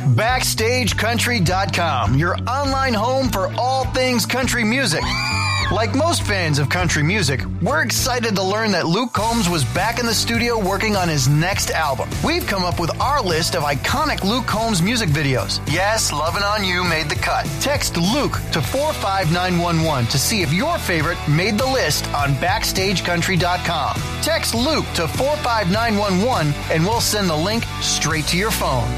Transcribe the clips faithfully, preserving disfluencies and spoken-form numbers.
Backstage Country dot com, your online home for all things country music. Like most fans of country music, we're excited to learn that Luke Combs was back in the studio working on his next album. We've come up with our list of iconic Luke Combs music videos. Yes, Lovin' on You made the cut. Text Luke to four five nine one one to see if your favorite made the list on Backstage Country dot com. Text Luke to four five nine one one and we'll send the link straight to your phone.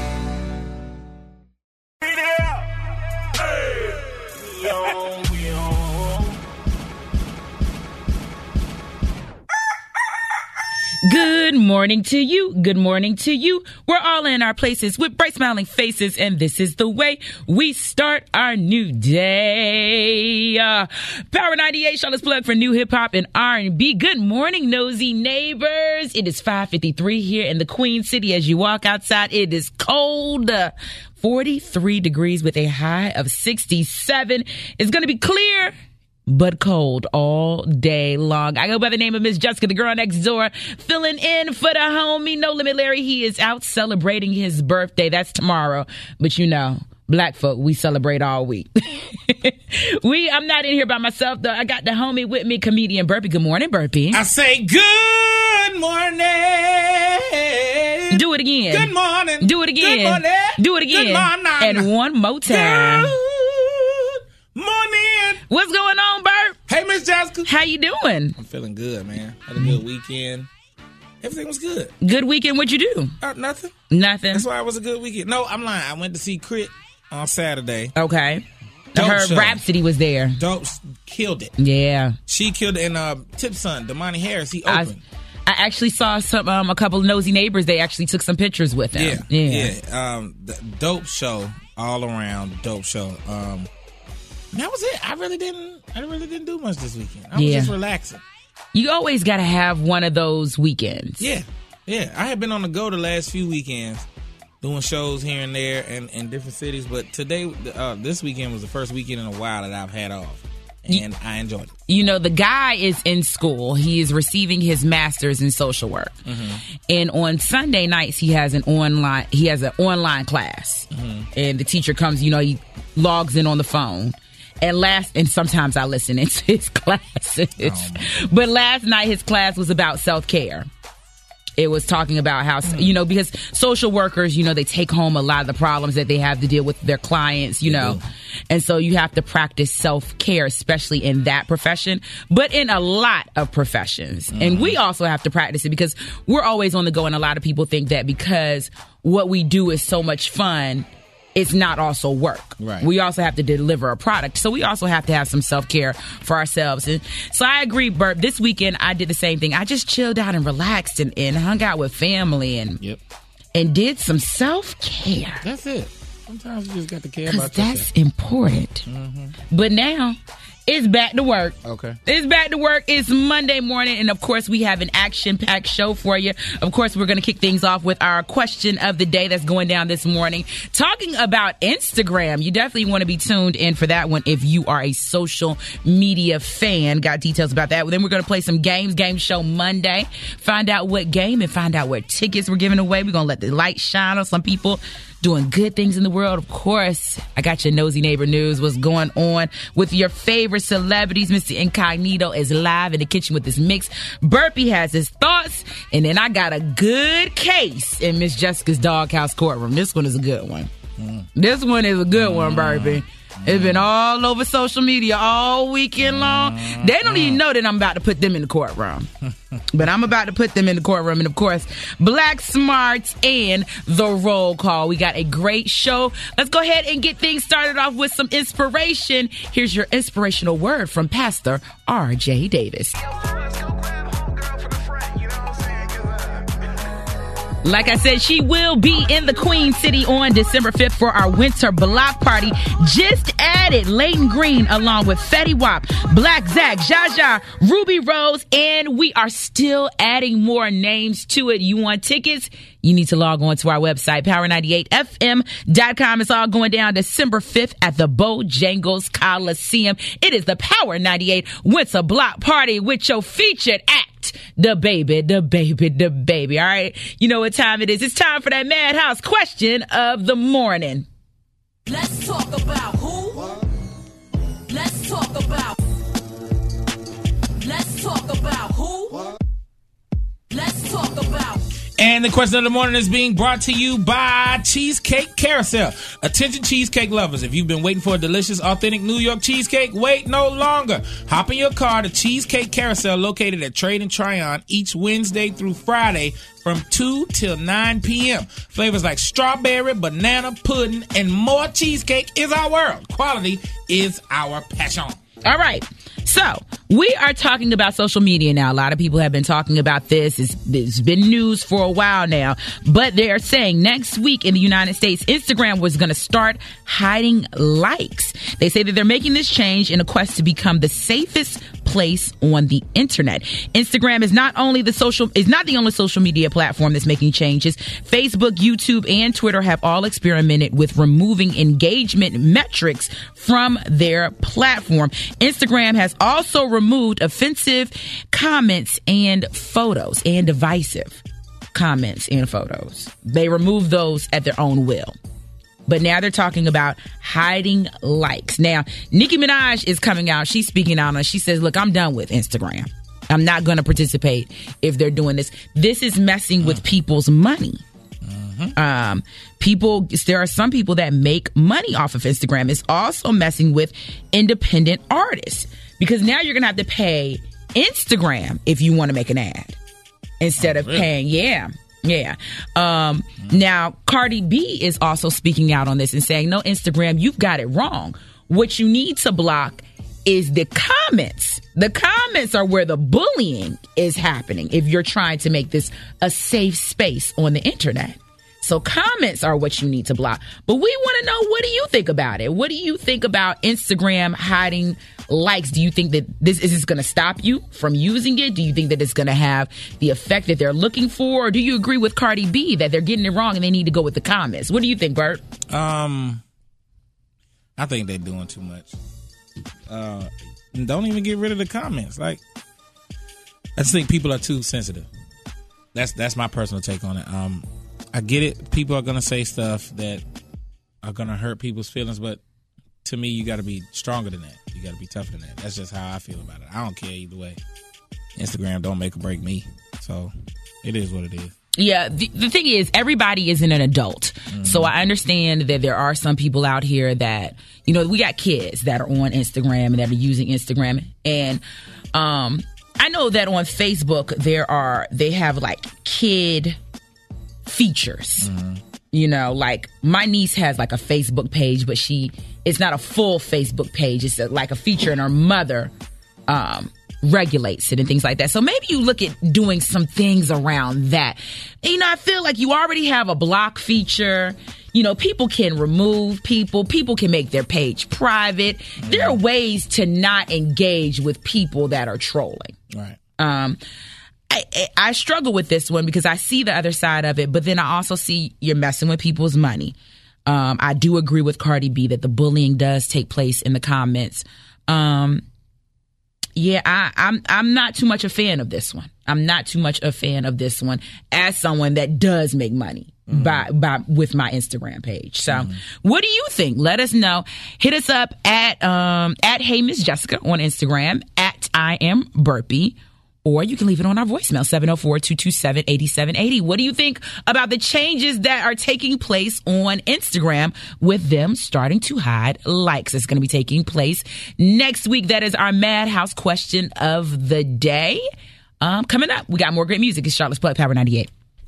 Good morning to you. Good morning to you. We're all in our places with bright smiling faces, and this is the way we start our new day. Uh, Power ninety-eight, Charlotte's plug for new hip hop and R and B. Good morning, nosy neighbors. It is five fifty-three here in the Queen City. As you walk outside, it is cold. Uh, forty-three degrees with a high of sixty-seven. It's going to be clear but cold all day long. I go by the name of Miss Jessica, the girl next door, filling in for the homie No Limit Larry. He is out celebrating his birthday. That's tomorrow. But you know, black folk, we celebrate all week. we, I'm not in here by myself, though. I got the homie with me, comedian Burpee. Good morning, Burpee. I say good morning. Do it again. Good morning. Do it again. Good morning. Do it again. Good morning. And one more time. Good morning. What's going on, Bert? Hey, Miss Jessica. How you doing? I'm feeling good, man. Had a good weekend. Everything was good. Good weekend. What'd you do? Uh, nothing. Nothing. That's why it was a good weekend. No, I'm lying. I went to see Crit on Saturday. Okay. Dope I heard show. Rhapsody was there. Dope. Killed it. Yeah. She killed it. And uh, Tip's son, Damani Harris, he opened. I, I actually saw some um, a couple of nosy neighbors. They actually took some pictures with him. Yeah. Yeah. yeah. Um, the dope show all around. Dope show. Um, that was it. I really didn't. I really didn't do much this weekend. I was Yeah. just relaxing. You always got to have one of those weekends. Yeah, yeah. I had been on the go the last few weekends, doing shows here and there and in different cities. But today, uh, this weekend was the first weekend in a while that I've had off, and You- I enjoyed it. You know, the guy is in school. He is receiving his master's in social work. Mm-hmm. And on Sunday nights, he has an online, he has an online class. Mm-hmm. And the teacher comes, you know, he logs in on the phone. And last, and sometimes I listen into his classes. Oh, but last night, his class was about self-care. It was talking about how, you know, because social workers, you know, they take home a lot of the problems that they have to deal with their clients, you They know. do. And so you have to practice self-care, especially in that profession, but in a lot of professions. Mm-hmm. And we also have to practice it because we're always on the go. And a lot of people think that because what we do is so much fun, it's not also work. Right. We also have to deliver a product. So we also have to have some self-care for ourselves. And so I agree, Bert. This weekend, I did the same thing. I just chilled out and relaxed and, and hung out with family and Yep. and did some self-care. That's it. Sometimes you just got to care Because about that's yourself. important. Mm-hmm. But now, it's back to work. Okay. It's back to work. It's Monday morning. And of course, we have an action-packed show for you. Of course, we're going to kick things off with our question of the day that's going down this morning. Talking about Instagram. You definitely want to be tuned in for that one if you are a social media fan. Got details about that. Then we're going to play some games. Game show Monday. Find out what game and find out what tickets we're giving away. We're going to let the light shine on some people doing good things in the world. Of course, I got your nosy neighbor news. What's going on with your favorite celebrities? Mister Incognito is live in the kitchen with his mix. Burpee has his thoughts. And then I got a good case in Miss Jessica's Doghouse courtroom. This one is a good one. Mm. This one is a good mm. one, Burpee. It's been all over social media all weekend long. They don't even know that I'm about to put them in the courtroom. But I'm about to put them in the courtroom. And, of course, Black Smarts and The Roll Call. We got a great show. Let's go ahead and get things started off with some inspiration. Here's your inspirational word from Pastor R J Davis. Like I said, she will be in the Queen City on December fifth for our winter block party. Just added Leighton Green along with Fetty Wap, Black Zach, Jaja, Ruby Rose, and we are still adding more names to it. You want tickets? You need to log on to our website, power ninety-eight f m dot com. It's all going down December fifth at the Bojangles Coliseum. It is the Power ninety-eight Winter Block Party with your featured act, at the baby, the baby, the baby. All right. You know what time it is. It's time for that Madhouse question of the morning. Let's talk about who? Let's talk about. Let's talk about who? Let's talk about. And the question of the morning is being brought to you by Cheesecake Carousel. Attention cheesecake lovers, if you've been waiting for a delicious, authentic New York cheesecake, wait no longer. Hop in your car to Cheesecake Carousel, located at Trade and Tryon, each Wednesday through Friday from two till nine p.m. Flavors like strawberry, banana, pudding, and more cheesecake is our world. Quality is our passion. All right. So we are talking about social media now. A lot of people have been talking about this. It's, it's been news for a while now. But they're saying next week in the United States, Instagram was going to start hiding likes. They say that they're making this change in a quest to become the safest place on the internet. Instagram is not only the social is not the only social media platform that's making changes. Facebook, YouTube, and Twitter have all experimented with removing engagement metrics from their platform. Instagram has also removed offensive comments and photos and divisive comments and photos. They removed those at their own will. But now they're talking about hiding likes. Now, Nicki Minaj is coming out. She's speaking out on it. She says, look, I'm done with Instagram. I'm not going to participate if they're doing this. This is messing with people's money. Mm-hmm. Um, people, there are some people that make money off of Instagram. It's also messing with independent artists because now you're going to have to pay Instagram if you want to make an ad instead oh, of really? paying. Yeah. Yeah. Um, now, Cardi B is also speaking out on this and saying, no, Instagram, you've got it wrong. What you need to block is the comments. The comments are where the bullying is happening if you're trying to make this a safe space on the internet. So comments are what you need to block. But we want to know, what do you think about it? What do you think about Instagram hiding likes? Do you think that this is this going to stop you from using it? Do you think that it's going to have the effect that they're looking for? Or do you agree with Cardi B that they're getting it wrong and they need to go with the comments? What do you think, Bert? Um, I think they're doing too much. Uh, don't even get rid of the comments. Like, I just think people are too sensitive. That's that's my personal take on it. Um, I get it. People are going to say stuff that are going to hurt people's feelings, but to me, you got to be stronger than that. You got to be tougher than that. That's just how I feel about it. I don't care either way. Instagram don't make or break me. So it is what it is. Yeah, the, the thing is, everybody isn't an adult. Mm-hmm. So I understand that there are some people out here that, you know, we got kids that are on Instagram and that are using Instagram. And um, I know that on Facebook, there are, they have like kid features. Mm-hmm. You know, like my niece has like a Facebook page, but she, it's not a full Facebook page. It's a, like a feature, and her mother um, regulates it and things like that. So maybe you look at doing some things around that. You know, I feel like you already have a block feature. You know, people can remove people. People can make their page private. Mm-hmm. There are ways to not engage with people that are trolling. Right. Um, I, I struggle with this one because I see the other side of it, but then I also see you're messing with people's money. Um, I do agree with Cardi B that the bullying does take place in the comments. Um, yeah, I, I'm I'm not too much a fan of this one. I'm not too much a fan of this one as someone that does make money mm-hmm. by by with my Instagram page. So, mm-hmm. what do you think? Let us know. Hit us up at um, at Hey Miss Jessica on Instagram, at I Am Burpee. Or you can leave it on our voicemail, seven oh four, two two seven, eight seven eight oh. What do you think about the changes that are taking place on Instagram with them starting to hide likes? It's going to be taking place next week. That is our Madhouse question of the day. Um, coming up, we got more great music. It's Charlotte's Plug, Power ninety-eight.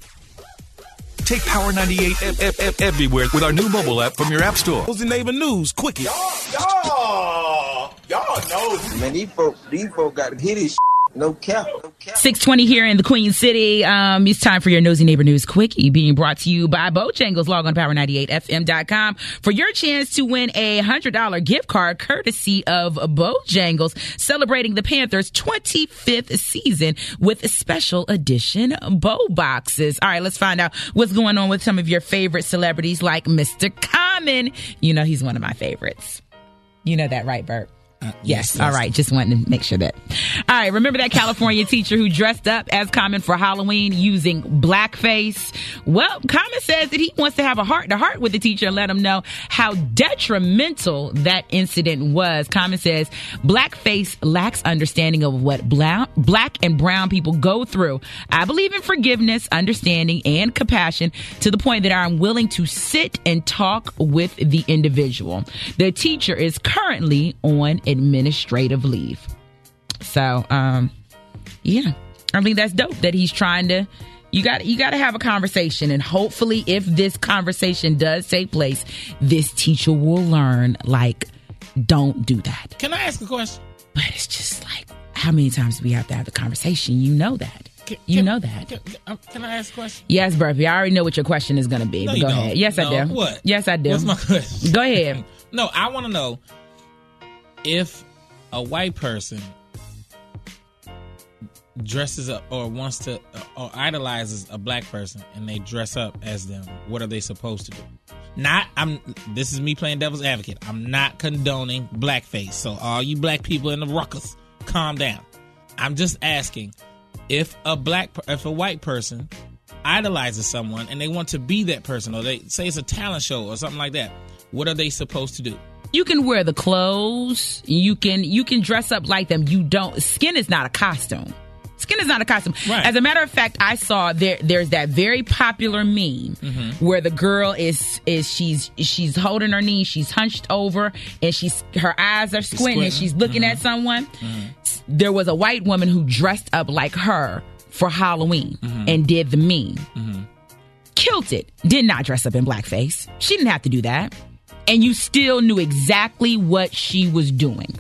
Take Power ninety-eight f- f- f- everywhere with our new mobile app from your app store. Nosy Neighbor News, quickie. Y'all, y'all, y'all know. Man, these folks, these folks got to hit this. No cap. No cap. six twenty here in the Queen City. Um, it's time for your Nosy Neighbor News Quickie, being brought to you by Bojangles. Log on to power ninety-eight f m dot com for your chance to win a one hundred dollars gift card courtesy of Bojangles, celebrating the Panthers' twenty-fifth season with special edition Bo boxes. All right, let's find out what's going on with some of your favorite celebrities like Mister Common. You know, he's one of my favorites. You know that, right, Bert? Uh, Yes. yes, All yes. right. Just wanted to make sure that. All right. Remember that California teacher who dressed up as Common for Halloween using blackface? Well, Common says that he wants to have a heart to heart with the teacher and let him know how detrimental that incident was. Common says blackface lacks understanding of what bla- black and brown people go through. I believe in forgiveness, understanding, and compassion to the point that I'm willing to sit and talk with the individual. The teacher is currently on administrative leave. So, um, yeah, I think that's dope that he's trying to, you got, you got to have a conversation, and hopefully if this conversation does take place, this teacher will learn, like, don't do that. Can I ask a question? But it's just like, how many times do we have to have the conversation? You know that. Can, You can- know that. Can, can- can I ask a question? Yes, Burpee, I already know what your question is going to be. No, but you go don't. ahead. Yes, No, I do. what? Yes, I do. What's my question? Go ahead. No, I want to know if a white person dresses up or wants to or idolizes a black person and they dress up as them, what are they supposed to do? Not, I'm. This is me playing devil's advocate. I'm not condoning blackface. So all you black people in the ruckus, calm down. I'm just asking if a black, if a white person idolizes someone and they want to be that person, or they say it's a talent show or something like that, what are they supposed to do? You can wear the clothes. You can you can dress up like them. You don't. Skin is not a costume. Skin is not a costume. Right. As a matter of fact, I saw there. There's that very popular meme Mm-hmm. where the girl is is she's she's holding her knees, she's hunched over, and she's her eyes are squinting, and squinting. she's looking Mm-hmm. at someone. Mm-hmm. There was a white woman who dressed up like her for Halloween Mm-hmm. and did the meme. Mm-hmm. Killed it. Did not dress up in blackface. She didn't have to do that. And you still knew exactly what she was doing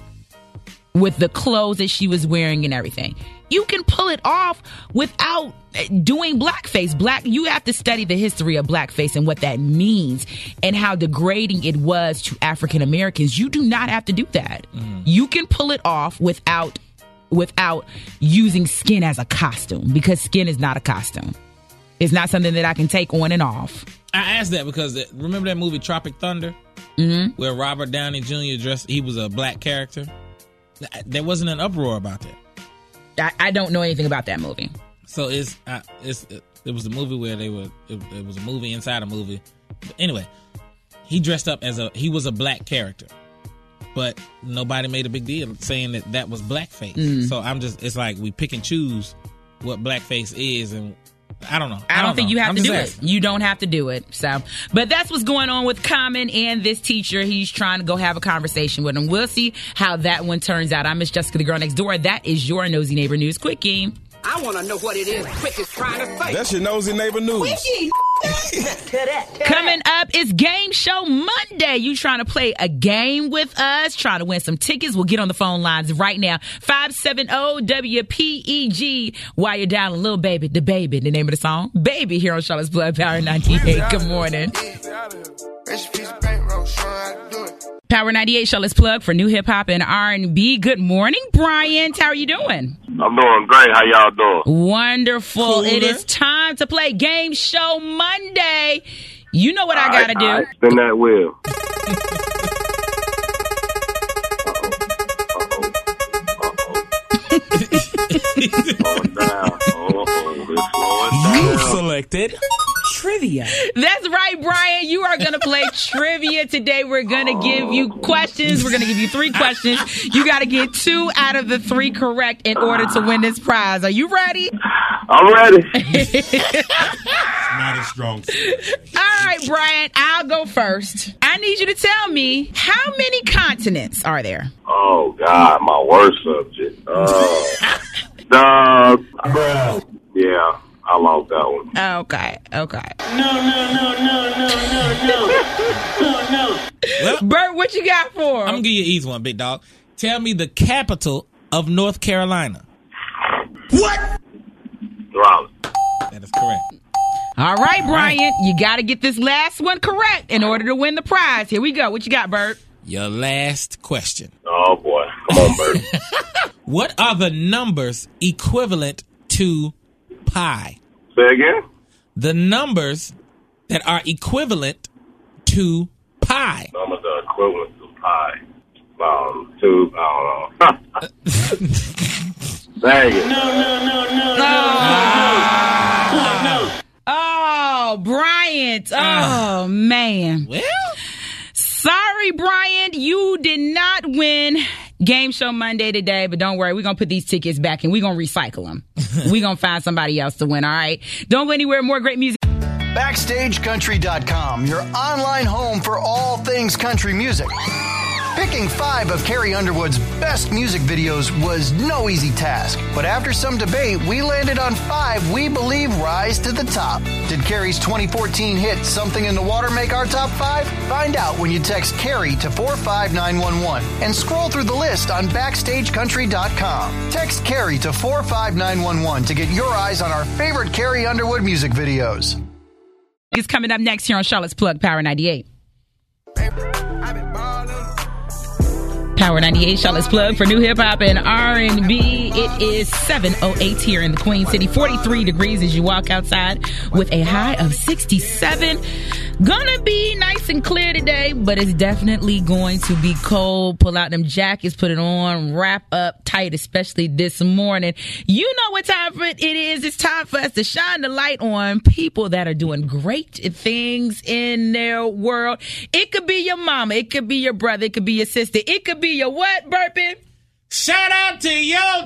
with the clothes that she was wearing and everything. You can pull it off without doing blackface. Black, you have to study the history of blackface and what that means and how degrading it was to African Americans. You do not have to do that. Mm. You can pull it off without without using skin as a costume, because skin is not a costume. It's not something that I can take on and off. I asked that because it, remember that movie Tropic Thunder, Mm-hmm. where Robert Downey Junior dressed, he was a black character. There wasn't an uproar about that. I, I don't know anything about that movie. So it's uh, it's it, it was a movie where they were it, it was a movie inside a movie. But anyway, he dressed up as a he was a black character, but nobody made a big deal saying that that was blackface. Mm. So I'm just it's like we pick and choose what blackface is, and I don't know. I, I don't, don't think know. you have I'm to just do asking. it. You don't have to do it. So, but that's what's going on with Common and this teacher. He's trying to go have a conversation with him. We'll see how that one turns out. I'm Miss Jessica, the girl next door. That is your Nosy Neighbor News Quickie. I want to know what it is Quick is trying to say. That's your nosy neighbor news. Coming up is Game Show Monday. You trying to play a game with us, trying to win some tickets? We'll get on the phone lines right now. five seven zero W P E G. While you're dialing Lil Baby, the baby, the name of the song, Baby, here on Charlotte's Blood Power ninety-eight. Good morning. Power ninety-eight, Charlotte's Plug for new hip hop and R and B. Good morning, Bryant. How are you doing? I'm doing great. How y'all doing? Wonderful. Cooler. It is time to play Game Show Monday. You know what I got to do. All right, spin that wheel. Slowing down. Oh, it's slowing down. Selected Trivia. That's right, Brian. You are going to play trivia today. We're going to give you questions. We're going to give you three questions. You got to get two out of the three correct in order to win this prize. Are you ready? I'm ready. Not as strong. All right, Brian, I'll go first. I need you to tell me, how many continents are there? Oh, God, my worst subject. Uh, the, yeah, I lost that one. Okay, okay. No, no, no, no, no, no, no, no, Well, Bert, what you got for him? I'm gonna give you an easy one, big dog. Tell me the capital of North Carolina. What? Raleigh. That is correct. All right, Brian, you got to get this last one correct in order to win the prize. Here we go. What you got, Bert? Your last question. Oh, boy. Come on, Bert. What are the numbers equivalent to pi? Say again? The numbers that are equivalent to pi. Numbers are equivalent to pi. um, tube. I don't know. Dang it. No, no, no, no, no, Ah. no, no, no. Oh, Bryant. Oh, Uh, man. Well, Sorry, Bryant. You did not win Game Show Monday today, but don't worry. We're going to put these tickets back and we're going to recycle them. We're going to find somebody else to win, all right? Don't go anywhere. More great music. Backstage Country dot com, your online home for all things country music. Picking five of Carrie Underwood's best music videos was no easy task, but after some debate, we landed on five we believe rise to the top. Did Carrie's twenty fourteen hit Something in the Water make our top five? Find out when you text Carrie to four five nine one one and scroll through the list on Backstage Country dot com. Text Carrie to four five nine one one to get your eyes on our favorite Carrie Underwood music videos. It's coming up next here on Charlotte's Plug, Power ninety-eight. Power ninety-eight, Charlotte's Plug for new hip hop and R and B. It is seven oh eight here in the Queen City. forty-three degrees as you walk outside with a high of sixty-seven. Gonna be nice and clear today, but it's definitely going to be cold. Pull out them jackets, put it on, wrap up tight, especially this morning. You know what time for it is. It's time for us to shine the light on people that are doing great things in their world. It could be your mama. It could be your brother. It could be your sister. It could be your what, Burpin'? shout out to your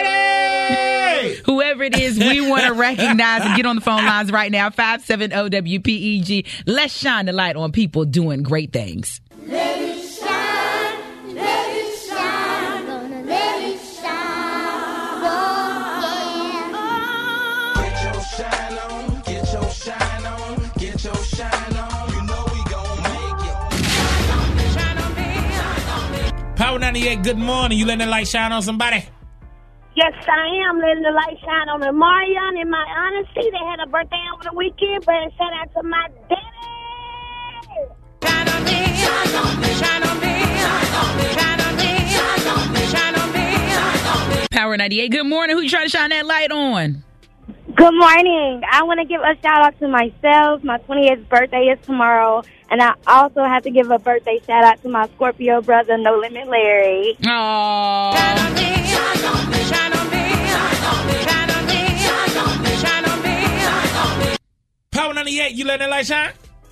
daddy! Whoever it is, we want to recognize and get on the phone lines right now. five seven zero W P E G. Let's shine the light on people doing great things. Let it shine, let it shine, gonna let it shine. Oh, yeah. Get your shine on, get your shine on, get your shine on. You know we gon' make it. Shine on me, shine on me. Power ninety-eight, good morning. You letting the light shine on somebody? Yes, I am letting the light shine on them. Marion, in my honesty, they had a birthday over the weekend, but shout out to my daddy. Shine on me, shine on me, shine on me, shine on me, shine on me, shine on me, shine on me, shine on me. Power ninety-eight, good morning. Who you trying to shine that light on? Good morning. I want to give a shout out to myself. My twentieth birthday is tomorrow, and I also have to give a birthday shout out to my Scorpio brother, No Limit Larry. Aww. Shine on me, shine on me, shine on me, shine on me, shine on me, shine on me, shine on me, shine on me. Power ninety-eight, you letting that light shine?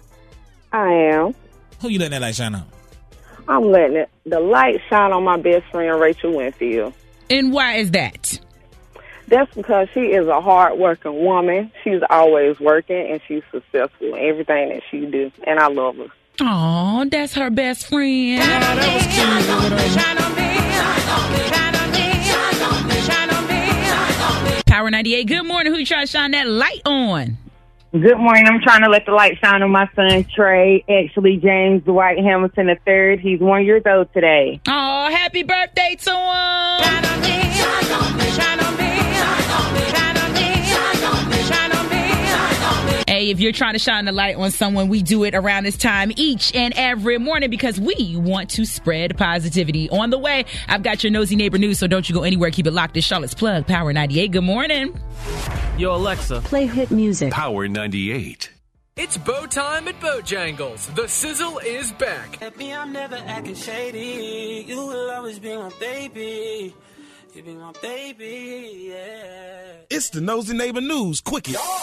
I am. Who you letting that light shine on? I'm letting it, the light shine on my best friend, Rachel Winfield. And why is that? That's because she is a hard-working woman. She's always working, and she's successful in everything that she do, and I love her. Aw, that's her best friend. Shine on me, shine on me, shine on me, shine on me, shine on me, shine on me, shine on me. Power ninety-eight, good morning. Who you trying to shine that light on? Good morning. I'm trying to let the light shine on my son, Trey, actually James Dwight Hamilton the third. He's one year old today. Oh, happy birthday to him. Shine on me, shine on me, shine on me, shine on me, shine on me, shine on me, shine on me, shine on me. Hey, if you're trying to shine the light on someone, we do it around this time each and every morning because we want to spread positivity. On the way, I've got your nosy neighbor news, so don't you go anywhere. Keep it locked. It's Charlotte's Plug, Power ninety-eight. Good morning. Yo, Alexa, play hit music. Power ninety-eight. It's bow time at Bojangles. The sizzle is back. At me, I'm never acting shady. You will always be my baby. You be my baby, yeah. It's the Nosy Neighbor News Quickie. Y'all,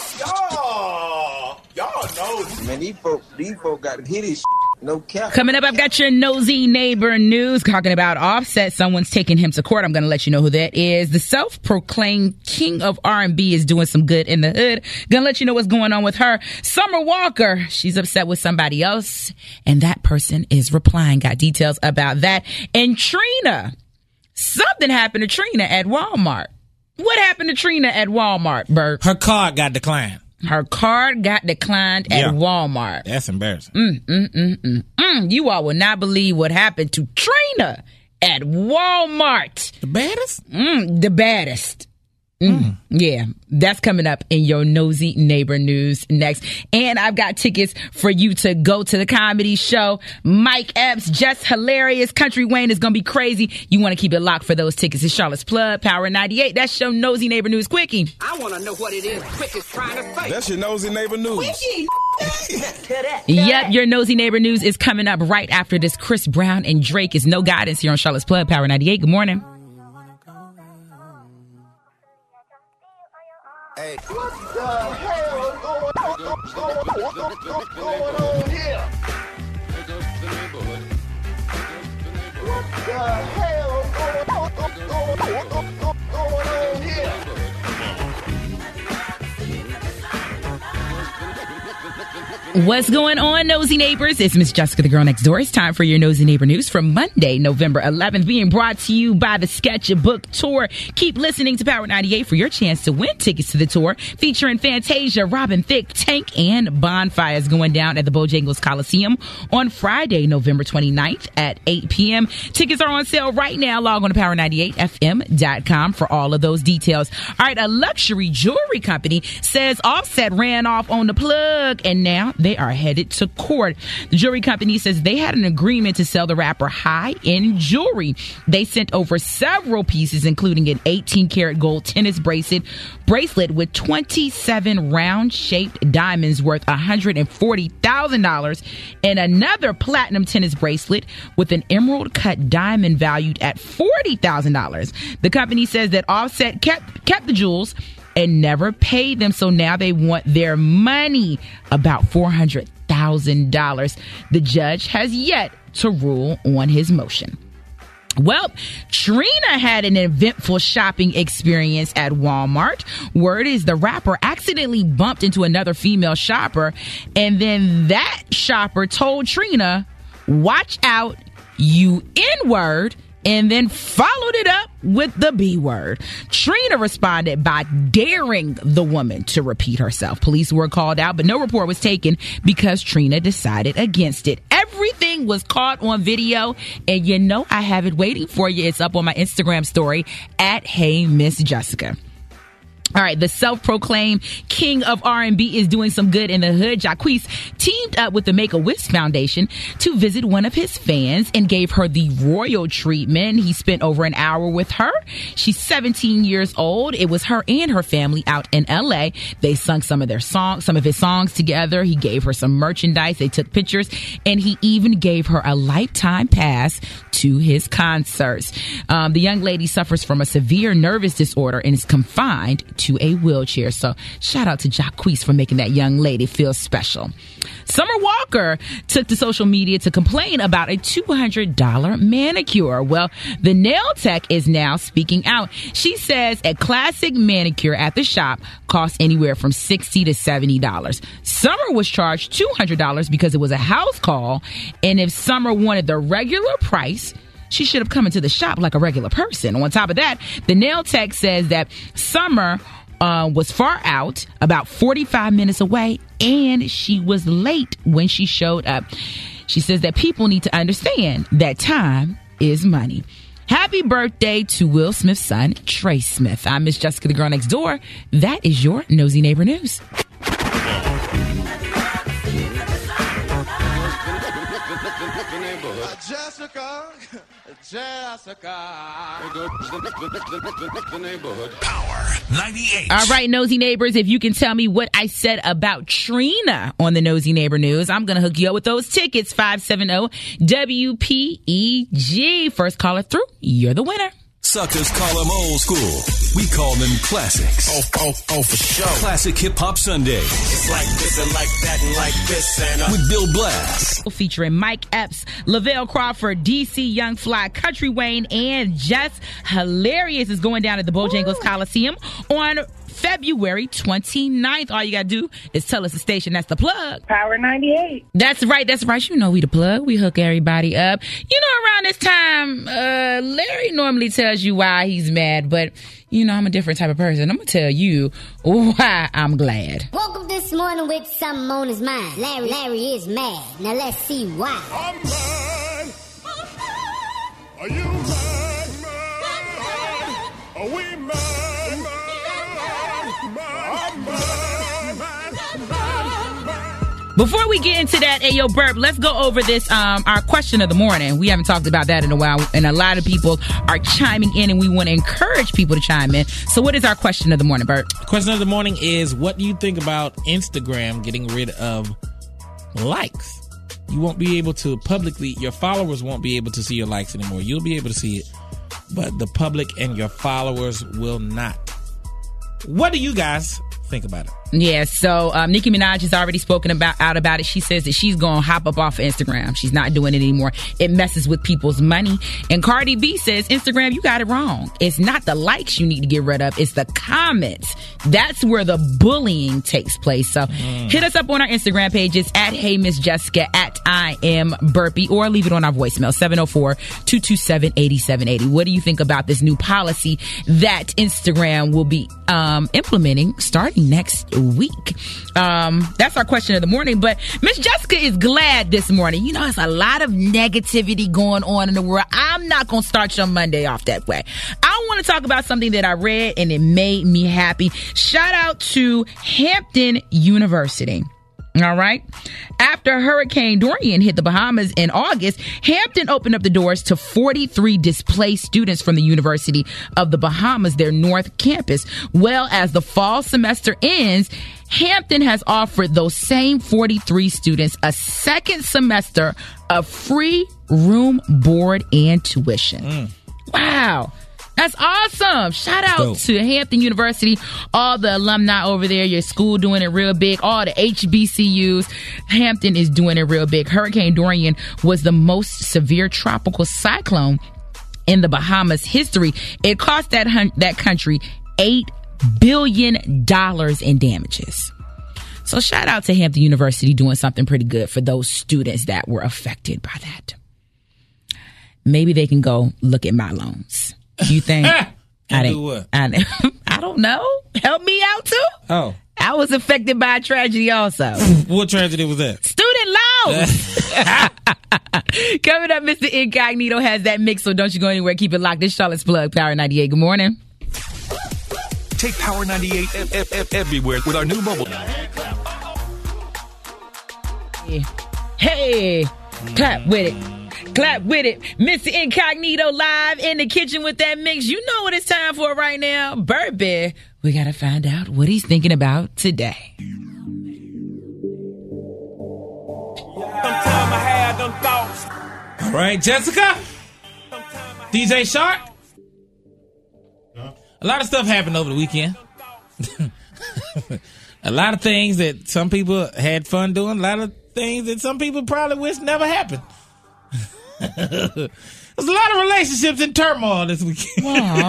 y'all, y'all know. Man, these folk, these folk got to hit this shit. No cap. Coming up, I've got your nosy neighbor news talking about Offset. Someone's taking him to court. I'm going to let you know who that is. The self-proclaimed king of R and B is doing some good in the hood. Going to let you know what's going on with her. Summer Walker, she's upset with somebody else, and that person is replying. Got details about that. And Trina, something happened to Trina at Walmart. What happened to Trina at Walmart, Bert? Her card got declined. Her card got declined at yeah. Walmart. That's embarrassing. Mm, mm, mm, mm, mm. You all will not believe what happened to Trina at Walmart. The baddest? Mm, the baddest. Mm. Mm. Yeah, that's coming up in your nosy neighbor news next. And I've got tickets for you to go to the comedy show. Mike Epps, just hilarious. Country Wayne is going to be crazy. You want to keep it locked for those tickets. It's Charlotte's Plug, Power ninety-eight. That's your nosy neighbor news quickie. I want to know what it is Quick is trying to say. That's your nosy neighbor news. Quickie. Yep, your Nosy Neighbor News is coming up right after this. Chris Brown and Drake is No Guidance here on Charlotte's Plug, Power ninety-eight. Good morning. Hey. What the hell going on here? What the hell going on here? What's going on, Nosy Neighbors? It's Miss Jessica, the girl next door. It's time for your Nosy Neighbor News from Monday, November eleventh, being brought to you by the Sketchbook Tour. Keep listening to Power ninety-eight for your chance to win tickets to the tour, featuring Fantasia, Robin Thicke, Tank, and Bonfires, going down at the Bojangles Coliseum on Friday, November twenty-ninth at eight p.m. Tickets are on sale right now. Log on to power ninety-eight f m dot com for all of those details. All right, a luxury jewelry company says Offset ran off on the plug, and now they are headed to court. The jewelry company says they had an agreement to sell the rapper high-end jewelry. They sent over several pieces, including an eighteen karat gold tennis bracelet, bracelet with twenty-seven round-shaped diamonds worth one hundred forty thousand dollars, and another platinum tennis bracelet with an emerald-cut diamond valued at forty thousand dollars. The company says that Offset kept kept the jewels and never paid them, so now they want their money, about four hundred thousand dollars. The judge has yet to rule on his motion. Well, Trina had an eventful shopping experience at Walmart. Word is the rapper accidentally bumped into another female shopper, and then that shopper told Trina, "Watch out, you N-word," and then followed it up with the B word. Trina responded by daring the woman to repeat herself. Police were called out, but no report was taken because Trina decided against it. Everything was caught on video, and you know I have it waiting for you. It's up on my Instagram story at Hey Miss Jessica. All right, the self-proclaimed king of R and B is doing some good in the hood. Jacquees teamed up with the Make-A-Wish Foundation to visit one of his fans and gave her the royal treatment. He spent over an hour with her. She's seventeen years old. It was her and her family out in L A. They sung some of their songs, some of his songs together. He gave her some merchandise. They took pictures, and he even gave her a lifetime pass to his concerts. Um, the young lady suffers from a severe nervous disorder and is confined to a wheelchair. So shout out to Jacquees for making that young lady feel special. Summer Walker took to social media to complain about a two hundred dollars manicure. Well, the nail tech is now speaking out. She says a classic manicure at the shop costs anywhere from sixty dollars to seventy dollars. Summer was charged two hundred dollars because it was a house call, and if Summer wanted the regular price, she should have come into the shop like a regular person. On top of that, the nail tech says that Summer uh, was far out, about forty-five minutes away, and she was late when she showed up. She says that people need to understand that time is money. Happy birthday to Will Smith's son, Trey Smith. I'm Miss Jessica, the girl next door. That is your Nosy Neighbor News. Jessica, Jessica. Power ninety-eight. All right, Nosy Neighbors, if you can tell me what I said about Trina on the Nosy Neighbor News, I'm going to hook you up with those tickets. five seven zero W P E G. First caller through, you're the winner. Suckers call them old school. We call them classics. Oh, oh, oh, for sure. Classic Hip Hop Sunday. It's like this and like that and like this and uh. With Bill Blass. Featuring Mike Epps, Lavelle Crawford, D C Young Fly, Country Wayne, and Just Hilarious is going down at the Bojangles Coliseum on February twenty-ninth. All you got to do is tell us the station. That's the plug. Power ninety-eight. That's right. That's right. You know we the plug. We hook everybody up. You know, around this time, uh, Larry normally tells you why he's mad, but you know, I'm a different type of person. I'm going to tell you why I'm glad. Woke up this morning with something on his mind. Larry, Larry is mad. Now let's see why. I'm mad. Are you mad, mad, mad? Are we mad, mad, mad? I'm mad, mad, mad, mad. Before we get into that, Ayo Burp, let's go over this, um, our question of the morning. We haven't talked about that in a while, and a lot of people are chiming in, and we want to encourage people to chime in. So what is our question of the morning, Burp? Question of the morning is, what do you think about Instagram getting rid of likes? You won't be able to publicly, your followers won't be able to see your likes anymore. You'll be able to see it, but the public and your followers will not. What do you guys think about it? Yeah, so um, Nicki Minaj has already spoken about out about it. She says that she's going to hop up off of Instagram. She's not doing it anymore. It messes with people's money. And Cardi B says, Instagram, you got it wrong. It's not the likes you need to get rid of. It's the comments. That's where the bullying takes place. So mm. hit us up on our Instagram page. It's at Hey Miss Jessica, at I Am Burpee, or leave it on our voicemail, seven oh four, two two seven, eight seven eight oh. What do you think about this new policy that Instagram will be um, implementing starting next week? Um, that's our question of the morning. But Miss Jessica is glad this morning. You know, there's a lot of negativity going on in the world. I'm not going to start your Monday off that way. I want to talk about something that I read and it made me happy. Shout out to Hampton University. All right. After Hurricane Dorian hit the Bahamas in August, Hampton opened up the doors to forty-three displaced students from the University of the Bahamas, their North Campus. Well, as the fall semester ends, Hampton has offered those same forty-three students a second semester of free room, board, and tuition. Mm. Wow. That's awesome. Shout out Dope. to Hampton University, all the alumni over there, your school doing it real big, all the H B C Us. Hampton is doing it real big. Hurricane Dorian was the most severe tropical cyclone in the Bahamas history. It cost that hun- that country eight billion dollars in damages. So shout out to Hampton University doing something pretty good for those students that were affected by that. Maybe they can go look at my loans. You think? I do what? I, I don't know. Help me out too. Oh, I was affected by a tragedy also. What tragedy was that? Student loans. Coming up, Mister Incognito has that mix, so don't you go anywhere. Keep it locked. This Charlotte's Plug, Power ninety-eight. Good morning. Take Power ninety-eight F- F- F- everywhere with our new mobile. Hey, clap with it. Clap with it. Mister Incognito live in the kitchen with that mix. You know what it's time for right now. Burpee. We got to find out what he's thinking about today. Sometime I had them thoughts. All right, Jessica. D J Shark. A lot of stuff happened over the weekend. A lot of things that some people had fun doing. A lot of things that some people probably wish never happened. There's a lot of relationships in turmoil this weekend.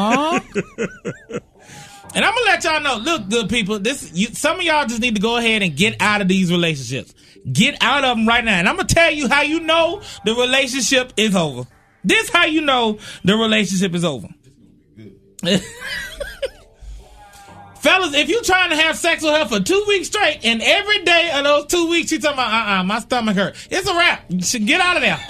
And I'm gonna let y'all know, look, good people, this you, some of y'all just need to go ahead and get out of these relationships. Get out of them right now. And I'm gonna tell you how you know the relationship is over. This how you know the relationship is over. Fellas, if you trying to have sex with her for two weeks straight, and every day of those two weeks she talking about, uh-uh, my stomach hurt. It's a wrap. You should get out of there.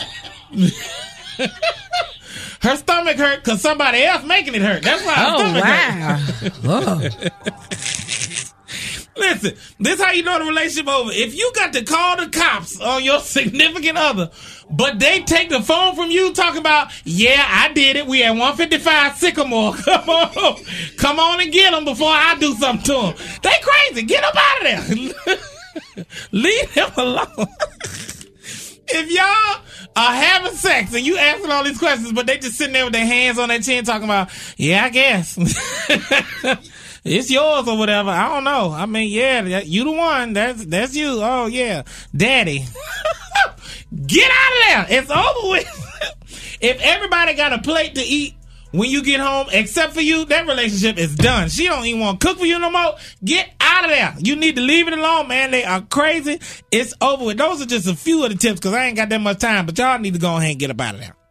Her stomach hurt because somebody else making it hurt. That's why her oh, stomach wow. hurt. Listen, this how you know the relationship over. If you got to call the cops on your significant other, but they take the phone from you talking about, yeah, I did it. We at one fifty-five Sycamore. Come on. Come on and get them before I do something to them. They crazy. Get them out of there. Leave them alone. If y'all are having sex and you asking all these questions, but they just sitting there with their hands on their chin talking about, yeah, I guess. It's yours or whatever. I don't know. I mean, yeah, you the one. That's that's you. Oh, yeah. Daddy. Get out of there. It's over with. If everybody got a plate to eat when you get home, except for you, that relationship is done. She don't even want to cook for you no more. Get out of there. You need to leave it alone, man. They are crazy. It's over with. Those are just a few of the tips because I ain't got that much time, but y'all need to go ahead and get up out of there.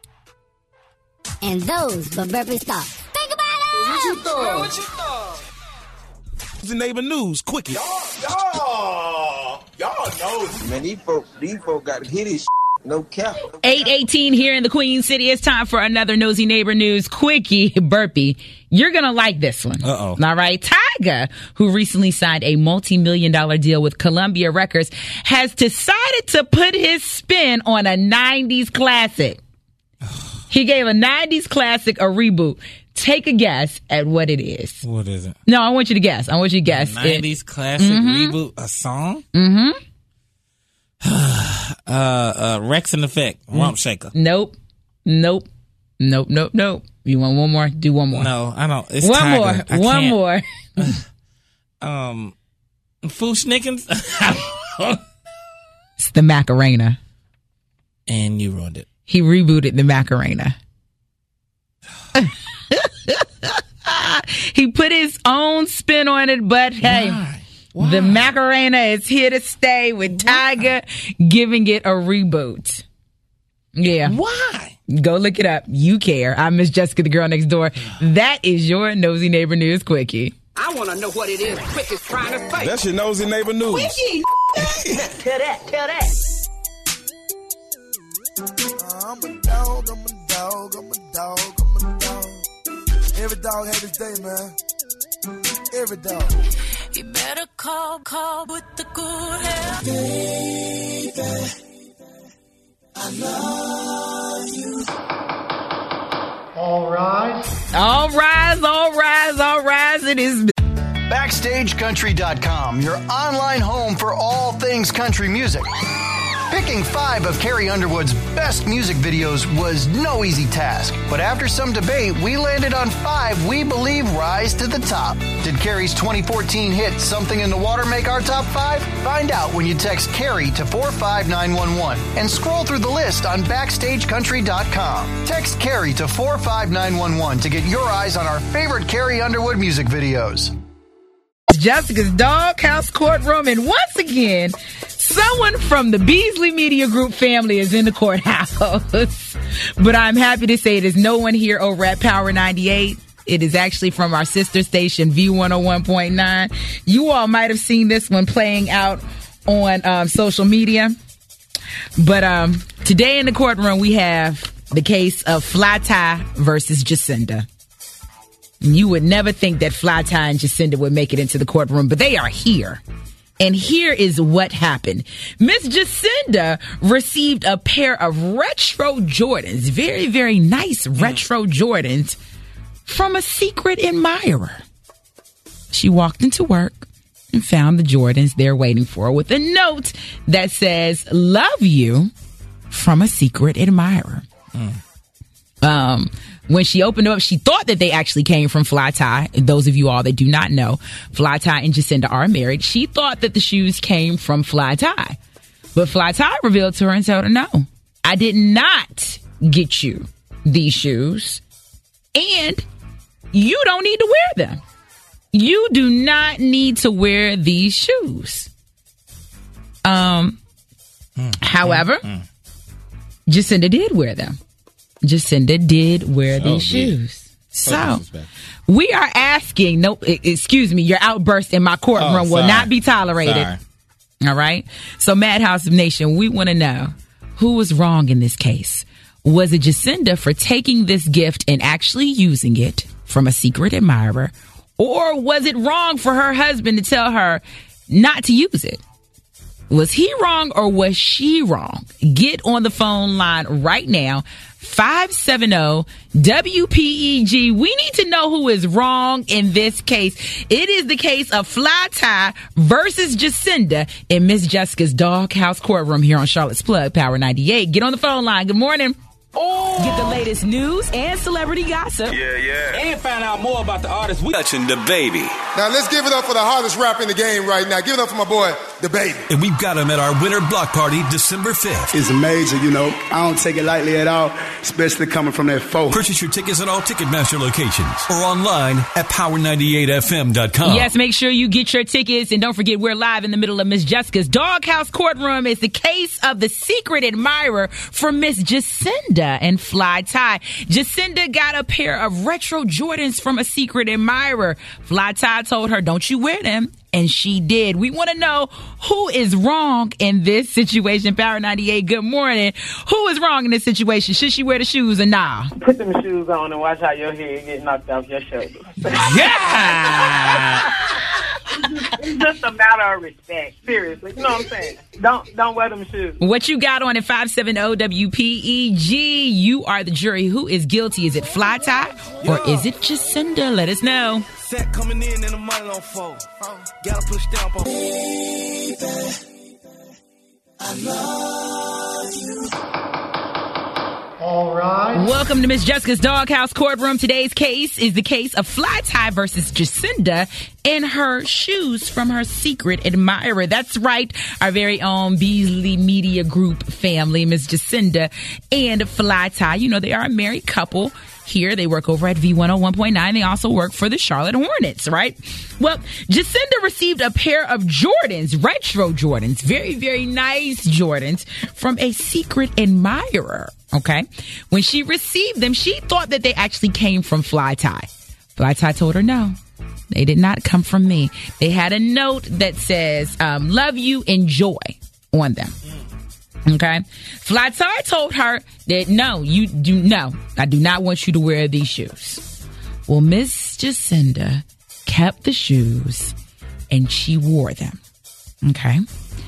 And those were Burpee thoughts. Think about it. What you thought? What you thought? The neighbor news, quickie. Y'all, y'all, y'all know, man. These folk, these folk got to hit this. No cap. eight eighteen here in the Queen City. It's time for another Nosy Neighbor News Quickie Burpee. You're going to like this one. Uh-oh. All right. Tyga, who recently signed a multi-million dollar deal with Columbia Records, has decided to put his spin on a nineties classic. He gave a nineties classic a reboot. Take a guess at what it is. What is it? No, I want you to guess. I want you to guess. nineties it, classic mm-hmm. reboot, a song? Mm-hmm. uh, uh, Rex and Effect, Rump Shaker. Nope. Nope. Nope, nope, nope. You want one more? Do one more. No, I don't. It's one Tiger. more. I one can't. more. um, Fushnickens? It's the Macarena. And you ruined it. He rebooted the Macarena. He put his own spin on it, but hey, Why? Why? the Macarena is here to stay with Tyga giving it a reboot. Yeah. Why? Go look it up. You care. I'm Miss Jessica, the girl next door. That is your Nosy Neighbor News Quickie. I want to know what it is Quick is trying to say. That's your Nosy Neighbor News. Quickie. Tell that, tell that. I'm a dog, I'm a dog, I'm a dog, I'm a dog. Every dog has his day, man. Every dog. You better call, call with the good hair. Baby, I love you. All rise. All rise, all rise, all rise. It is Backstage Country dot com, your online home for all things country music. Picking five of Carrie Underwood's best music videos was no easy task, but after some debate, we landed on five we believe rise to the top. Did Carrie's twenty fourteen hit Something in the Water make our top five? Find out when you text Carrie to four five nine one one and scroll through the list on Backstage Country dot com. Text Carrie to four five nine one one to get your eyes on our favorite Carrie Underwood music videos. Jessica's Doghouse Courtroom, and once again, someone from the Beasley Media Group family is in the courthouse. But I'm happy to say it is no one here over at Power ninety-eight. It is actually from our sister station, V one oh one point nine. You all might have seen this one playing out on um, social media. But um, today in the courtroom, we have the case of Fly Ty versus Jacinda. You would never think that Fly Ty and Jacinda would make it into the courtroom, but they are here. And here is what happened. Miss Jacinda received a pair of retro Jordans, very, very nice retro Jordans, from a secret admirer. She walked into work and found the Jordans there waiting for her with a note that says, "Love you," from a secret admirer. Mm. Um, when she opened them up, she thought that they actually came from Fly Ty. And those of you all that do not know, Fly Ty and Jacinda are married. She thought that the shoes came from Fly Ty. But Fly Ty revealed to her and told her, no, I did not get you these shoes. And you don't need to wear them. You do not need to wear these shoes. Um, mm, However, mm, mm. Jacinda did wear them. Jacinda did wear these oh, shoes. So, oh, we are asking, no, excuse me, your outburst in my courtroom oh, will not be tolerated. Sorry. All right? So, Madhouse Nation, we want to know who was wrong in this case. Was it Jacinda for taking this gift and actually using it from a secret admirer? Or was it wrong for her husband to tell her not to use it? Was he wrong or was she wrong? Get on the phone line right now. five seven zero W P E G. We need to know who is wrong in this case. It is the case of Fly Ty versus Jacinda in Miss Jessica's Doghouse Courtroom here on Charlotte's Plug, Power ninety-eight. Get on the phone line. Good morning. Oh. Get the latest news and celebrity gossip. Yeah, yeah. And find out more about the artists we touching the baby. Now let's give it up for the hardest rapper in the game right now. Give it up for my boy, the baby. And we've got him at our winter block party December fifth. It's amazing, you know. I don't take it lightly at all, especially coming from that folk. Purchase your tickets at all Ticketmaster locations or online at power ninety-eight f m dot com. Yes, make sure you get your tickets. And don't forget, we're live in the middle of Miss Jessica's Doghouse Courtroom. It's the case of the secret admirer for Miss Jacinda and Fly Ty. Jacinda got a pair of retro Jordans from a secret admirer. Fly Ty told her, don't you wear them. and she did. We want to know who is wrong in this situation. Power ninety-eight, good morning. Who is wrong in this situation? Should she wear the shoes or nah? Put them shoes on and watch how your head get knocked off your shoulder. Yeah! It's just a matter of respect. Seriously. You know what I'm saying? Don't don't wear them shoes. What you got on at five seven zero W P E G? You are the jury. Who is guilty? Is it Fly Tie or is it Jacinda? Let us know. Set coming in and the money on fold. Gotta push down on. I love you. All right. Welcome to Miss Jessica's Doghouse Courtroom. Today's case is the case of Fly Tie versus Jacinda and her shoes from her secret admirer. That's right. Our very own Beasley Media Group family, Miss Jacinda and Fly Tie. You know, they are a married couple. Here, they work over at V one oh one point nine. They also work for the Charlotte Hornets, right? Well, Jacinda received a pair of Jordans, retro Jordans, very, very nice Jordans from a secret admirer, okay? When she received them, she thought that they actually came from Fly Tie. Fly Tie told her no. They did not come from me. They had a note that says, um, love you, enjoy on them. Okay. Fly Tie told her that no, you do no, I do not want you to wear these shoes. Well, Miss Jacinda kept the shoes and she wore them. Okay.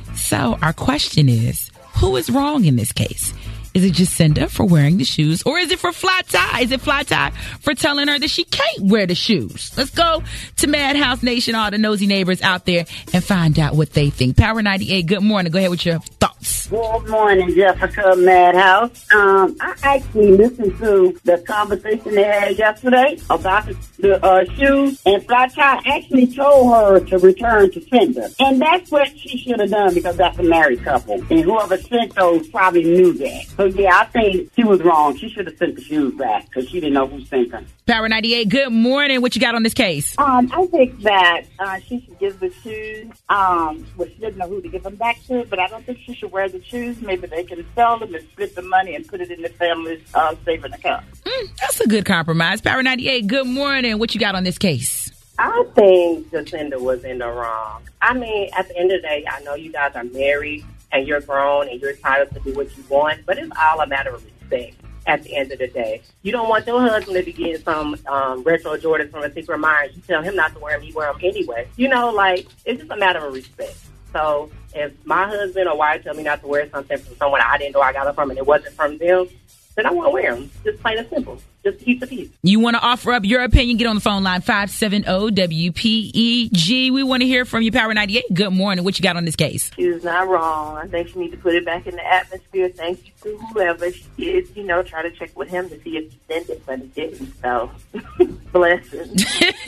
So our question is, who is wrong in this case? Is it Jacinda for wearing the shoes, or is it for Fly Tie? Is it Fly Tie for telling her that she can't wear the shoes? Let's go to Madhouse Nation, all the nosy neighbors out there, and find out what they think. Power ninety-eight, good morning. Go ahead with your thoughts. Good morning, Jessica Madhouse. Um, I actually listened to the conversation they had yesterday about the, the uh, shoes, and Fly Tie actually told her to return to sender. And that's what she should have done, because that's a married couple. And whoever sent those probably knew that. So, yeah, I think she was wrong. She should have sent the shoes back because she didn't know who sent them. Power ninety-eight, good morning. What you got on this case? Um, I think that uh, she should give the shoes. Um, well, she doesn't know who to give them back to, but I don't think she should wear the shoes. Maybe they can sell them and split the money and put it in the family's uh, saving account. Mm, that's a good compromise. Power ninety-eight, good morning. What you got on this case? I think Jacinda was in the wrong. I mean, at the end of the day, I know you guys are married and you're grown and you're entitled to do what you want, but it's all a matter of respect at the end of the day. You don't want your husband to be getting some um, retro Jordans from a secret admirer. You tell him not to wear them, he wear them anyway. You know, like, it's just a matter of respect. So if my husband or wife tell me not to wear something from someone I didn't know I got it from and it wasn't from them, then I won't wear them. Just plain and simple. Just keep the peace. You want to offer up your opinion? Get on the phone line, five seven zero W P E G. We want to hear from you, Power ninety-eight. Good morning. What you got on this case? She's not wrong. I think she needs to put it back in the atmosphere. Thank you to whoever she did, you know, try to check with him to see if he sent it, but it didn't. So, blessings.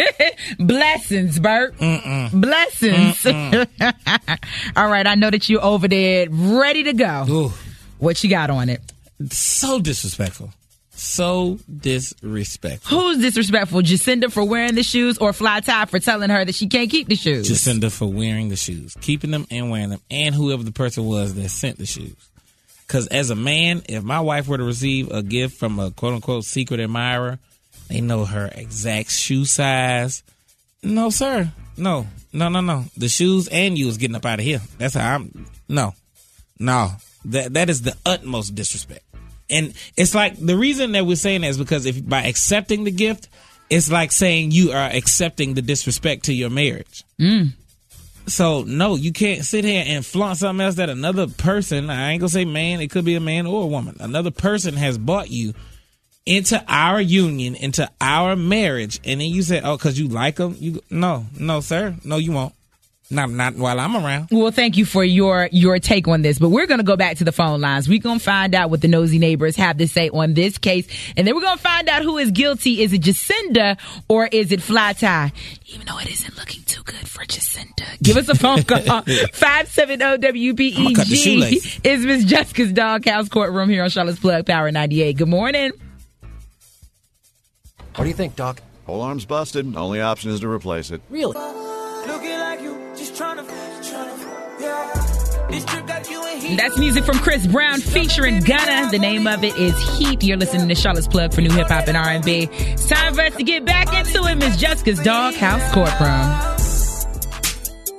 Blessings, Bert. Mm-mm. Blessings. Mm-mm. All right. I know that you're over there ready to go. Ooh. What you got on it? So disrespectful. So disrespectful. Who's disrespectful? Jacinda for wearing the shoes, or Fly Tie for telling her that she can't keep the shoes? Jacinda for wearing the shoes, keeping them and wearing them, and whoever the person was that sent the shoes. Because as a man, if my wife were to receive a gift from a quote-unquote secret admirer, they know her exact shoe size. No, sir. No. No, no, no. The shoes and you is getting up out of here. That's how I'm... No. No. That That is the utmost disrespect. And it's like, the reason that we're saying that is because if by accepting the gift, it's like saying you are accepting the disrespect to your marriage. Mm. So, no, you can't sit here and flaunt something else that another person, I ain't gonna say man, it could be a man or a woman, another person has bought you into our union, into our marriage, and then you say, oh, because you like them? You, no, no, sir. No, you won't. Not, not while I'm around. Well, thank you for your your take on this. But we're going to go back to the phone lines. We're going to find out what the nosy neighbors have to say on this case. And then we're going to find out who is guilty. Is it Jacinda or is it Fly Tie? Even though it isn't looking too good for Jacinda. Give us a phone call. five seven zero W P E G is Miss Jessica's Doghouse Courtroom here on Charlotte's Plug, Power ninety-eight. Good morning. What do you think, Doc? Whole arm's busted. Only option is to replace it. Really? That's music from Chris Brown featuring Gunna. The name of it is Heat. You're listening to Charlotte's Plug for new hip hop and R and B. It's time for us to get back into it. Miss Jessica's Doghouse Courtroom.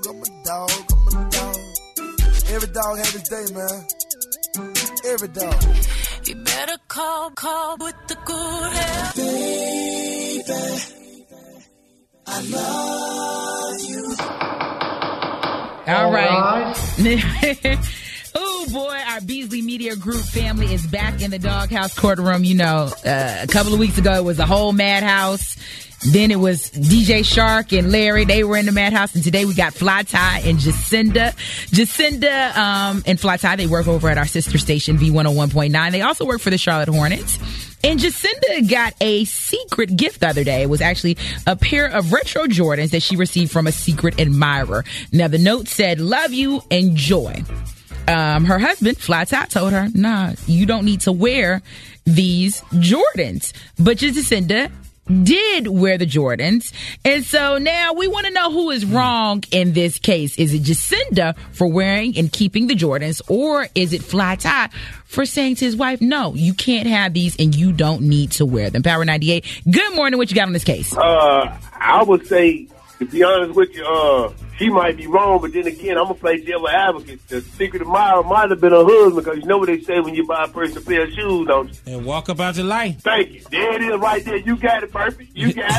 I'm a dog, I'm a dog. Every dog had his day, man. Every dog. You better call, call with the good help. Baby, I love you. All right. Oh, boy, our Beasley Media Group family is back in the doghouse courtroom. You know, uh, a couple of weeks ago, it was a whole madhouse. Then it was D J Shark and Larry. They were in the madhouse. And today we got Fly Ty and Jacinda. Jacinda um, and Fly Ty, they work over at our sister station, V one oh one point nine. They also work for the Charlotte Hornets. And Jacinda got a secret gift the other day. It was actually a pair of retro Jordans that she received from a secret admirer. Now, the note said, love you, enjoy. Um, her husband, Fly Ty, told her, nah, you don't need to wear these Jordans. But Jacinda did wear the Jordans. And so now we want to know who is wrong in this case. Is it Jacinda for wearing and keeping the Jordans, or is it Fly Ty for saying to his wife, no, you can't have these and you don't need to wear them? Power ninety-eight, good morning. What you got on this case? Uh, I would say, to be honest with you, uh, she might be wrong, but then again, I'm going to play devil advocate. The secret admirer might have been her husband, because you know what they say when you buy a person a pair of shoes, don't you? And walk about your life. Thank you. There it is right there. You got it perfect. You got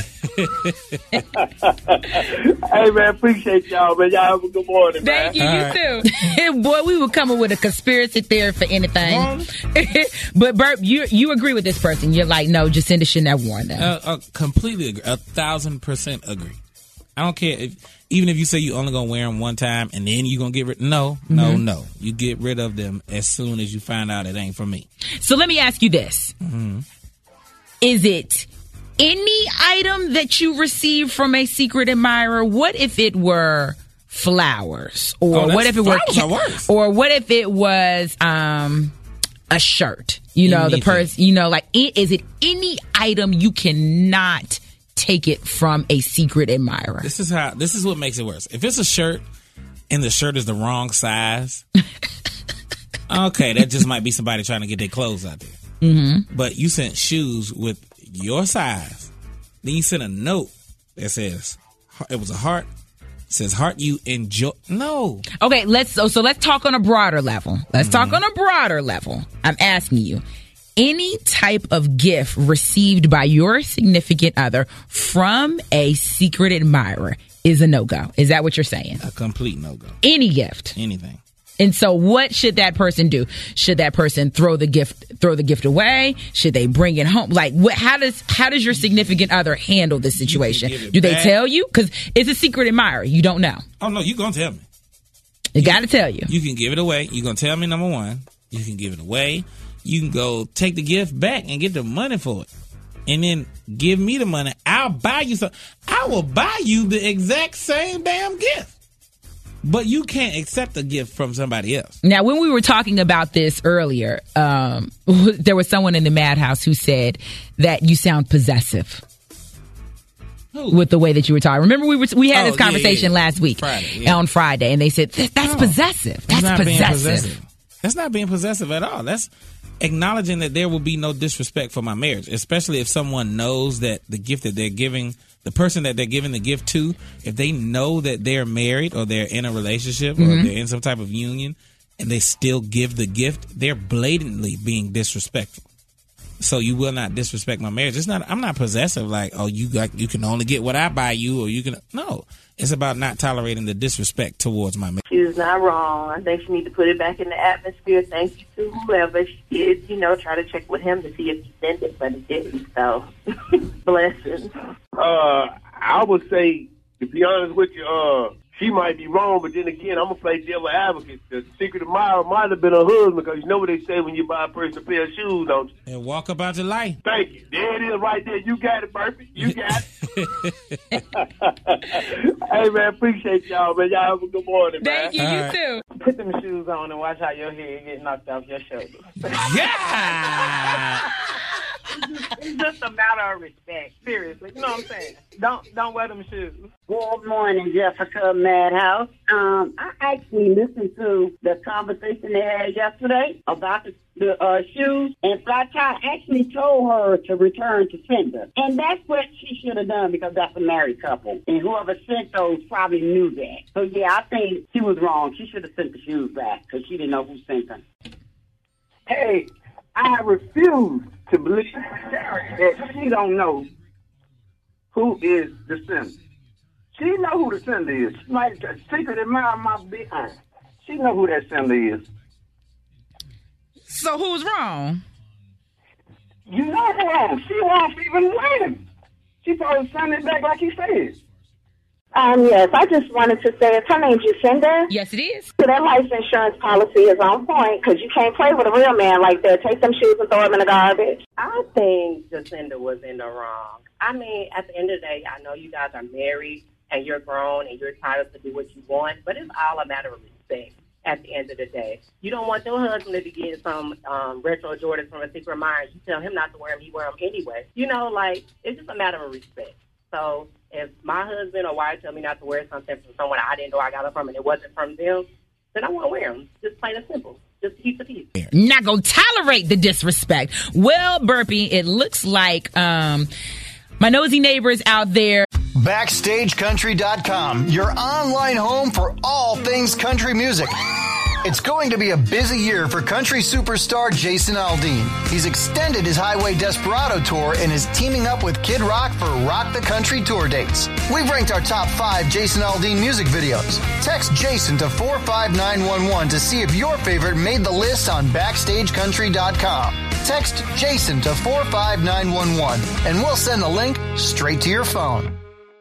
it. Hey, man, appreciate y'all, man. Y'all have a good morning, man. Thank you. You right. too. Boy, we were coming with a conspiracy theory for anything. But, Bert, you you agree with this person. You're like, no, Jacinda shouldn't have worn them. Uh, uh, completely agree. A thousand percent agree. I don't care if, even if you say you only gonna wear them one time and then you gonna get rid. No, no, mm-hmm. no. You get rid of them as soon as you find out it ain't for me. So let me ask you this: mm-hmm. Is it any item that you receive from a secret admirer? What if it were flowers, or oh, what if it were, worse. or what if it was um, a shirt? You know, Anything. the person. You know, like is it any item you cannot take it from a secret admirer? This is how. This is what makes it worse. If it's a shirt and the shirt is the wrong size, okay, that just might be somebody trying to get their clothes out there. Mm-hmm. But you sent shoes with your size. Then you sent a note that says it was a heart. It says heart you enjoy. No. Okay, let's so, so let's talk on a broader level. Let's mm-hmm. talk on a broader level. I'm asking you. Any type of gift received by your significant other from a secret admirer is a no-go. Is that what you're saying? A complete no-go. Any gift. Anything. And so what should that person do? Should that person throw the gift throw the gift away? Should they bring it home? Like, what, how does how does your significant other handle this situation? Do they back. tell you? Because it's a secret admirer. You don't know. Oh, no, you're going to tell me. They got to tell you. You can give it away. You're going to tell me, number one. You can give it away. You can go take the gift back and get the money for it. And then give me the money. I'll buy you some. I will buy you the exact same damn gift. But you can't accept a gift from somebody else. Now, when we were talking about this earlier, um, there was someone in the madhouse who said that you sound possessive. Who? With the way that you were talking. Remember, we were we had oh, this conversation yeah, yeah. last week Friday, yeah. on Friday, and they said, that's no, possessive. That's not possessive. Being possessive. That's not being possessive at all. That's acknowledging that there will be no disrespect for my marriage, especially if someone knows that the gift that they're giving, the person that they're giving the gift to, if they know that they're married or they're in a relationship mm-hmm. or they're in some type of union and they still give the gift, they're blatantly being disrespectful. So you will not disrespect my marriage. It's not. I'm not possessive. Like, oh, you got, you can only get what I buy you, or you can. No, it's about not tolerating the disrespect towards my marriage. She's not wrong. I think she needs to put it back in the atmosphere. Thank you to whoever she did. You know, try to check with him to see if he sent it, but it didn't. So, blessings. Uh, I would say, to be honest with you, uh. she might be wrong, but then again, I'm going to play devil advocate. The secret admirer might have been her husband, because you know what they say when you buy a person a pair of shoes, don't you? And walk about your life. Thank you. There it is right there. You got it perfect. You got it. Hey, man, appreciate y'all, man. Y'all have a good morning, man. Thank you. You right. too. Put them shoes on and watch how your head get knocked off your shoulder. Yeah! It's just a matter of respect. Seriously, you know what I'm saying? Don't don't wear them shoes. Good morning, Jessica Madhouse. Um, I actually listened to the conversation they had yesterday about the, the uh, shoes, and Fly Tie actually told her to return to sender. And that's what she should have done because that's a married couple. And whoever sent those probably knew that. So, yeah, I think she was wrong. She should have sent the shoes back because she didn't know who sent them. Hey, I refuse to believe that she don't know who is the sender. She know who the sender is. She might secret admire my behind. She know who that sender is. So who's wrong? You know who wrong. She won't even win. She probably send it back like he said. Um, yes, I just wanted to say, is her name Jacinda? Yes, it is. So that life insurance policy is on point because you can't play with a real man like that. Take them shoes and throw them in the garbage. I think Jacinda was in the wrong. I mean, at the end of the day, I know you guys are married and you're grown and you're entitled to do what you want, but it's all a matter of respect at the end of the day. You don't want your husband to be getting some um, retro Jordans from a secret admirer. You tell him not to wear them, he wear them anyway. You know, like, it's just a matter of respect. So if my husband or wife tell me not to wear something from someone I didn't know I got it from and it wasn't from them, then I won't wear them. Just plain and simple. Just keep the peace. Not gonna tolerate the disrespect. Well, Burpee, it looks like um, my nosy neighbors out there. Backstage Country dot com, your online home for all things country music. It's going to be a busy year for country superstar Jason Aldean. He's extended his Highway Desperado tour and is teaming up with Kid Rock for Rock the Country tour dates. We've ranked our top five Jason Aldean music videos. Text Jason to four five nine one one to see if your favorite made the list on Backstage Country dot com. Text Jason to four five nine one one and we'll send the link straight to your phone.